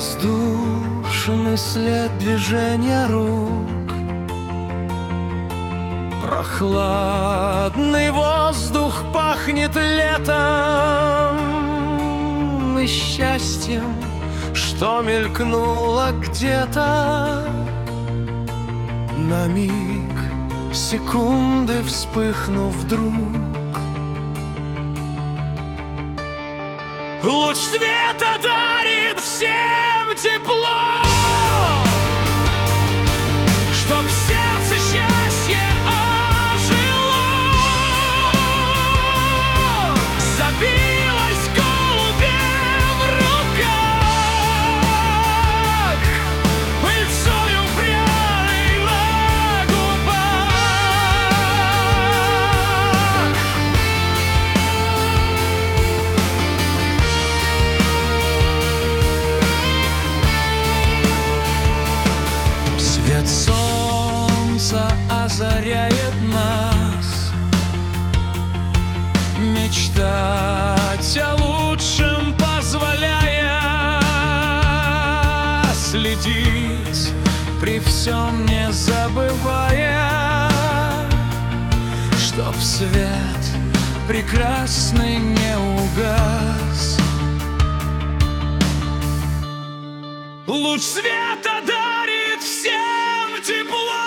Воздушный след движения рук, прохладный воздух пахнет летом и счастьем, что мелькнуло где-то. На миг, секунды вспыхнув вдруг, луч света дарит всем тепло, чтоб в сердце счастье ожило, забилось голубем в руках, пыльцою пряной на губах. Свет солнца озаряет нас, мечтать о лучшем позволяя, следить при всем не забывая, чтоб свет прекрасный не угас. Луч света дарит всем тепло,